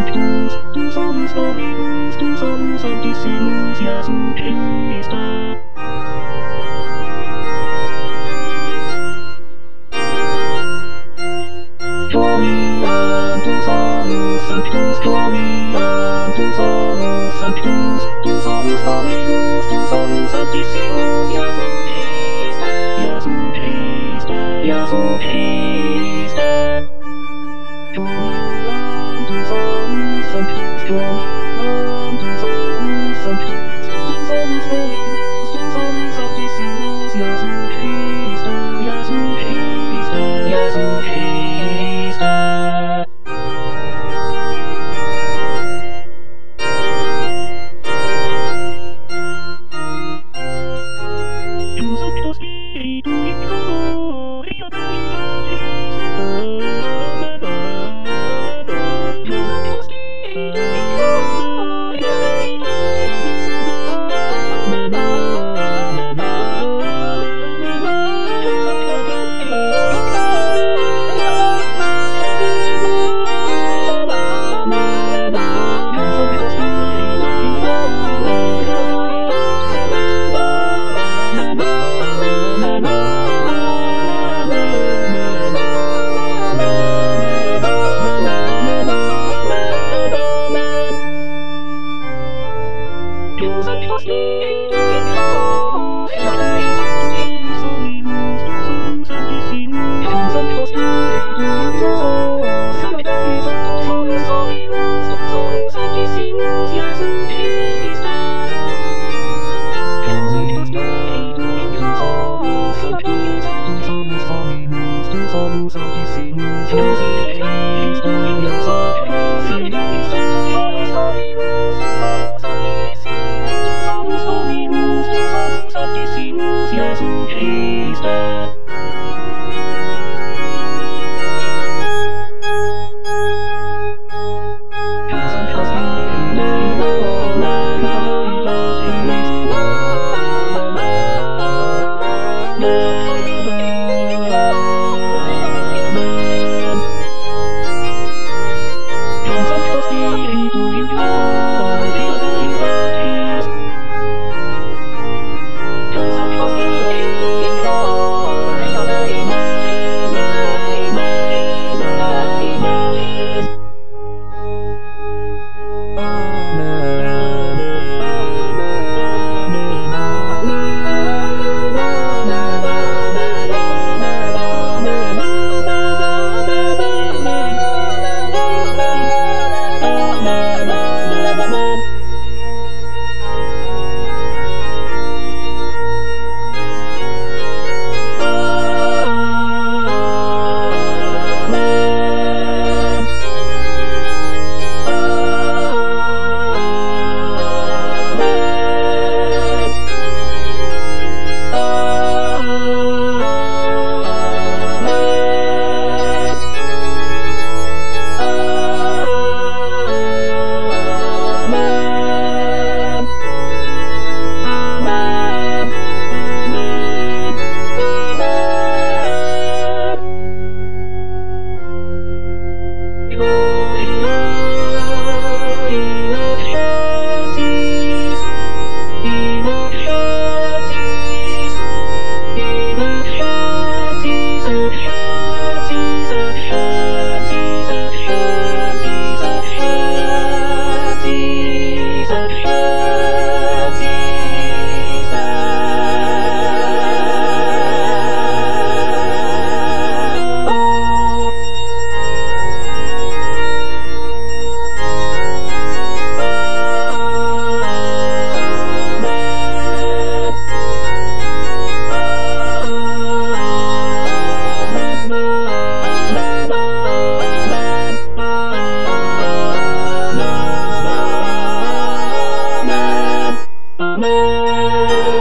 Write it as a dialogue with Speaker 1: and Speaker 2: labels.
Speaker 1: Sanctus, tu salus Dominus, tu salus Sanctissimus, Iesu Christe. Gloria, tu salus Sanctus, Gloria, tu salus Sanctus, tu salus Dominus, tu salus Sanctissimus, Iesu Christe, Iesu Christe, Iesu Christe. Gloria, tu salus Sanctus, Gloria, tu salus Sanctus, tu salus Dominus, tu salus Sanctissimus, Iesu Christe, Iesu Christe, Iesu Christe. Tu Sanctus Spiritu in gloria Dei, tu Sanctus Spiritu in gloria Tu Sanctus Spiritu in gloria Sanctus Dominus, tu salus Sanctissimus, tu Sanctus Spiritu in gloria tu salus Dominus, tu salus Sanctissimus, Iesu Christe. Tu Sanctus Spiritu in gloria Sanctus, tu salus Dominus, tu salus Sanctissimus, Iesu Christe, Iesu Christe, tu salus Dominus, tu salus Sanctissimus, Dominus, tu salus Sanctissimus, Iesu Christe. Tu Sanctus Spiritu in gloria Tu Sanctus Spiritu in gloria Dei, tu Sanctus Spiritu in gloria Amen.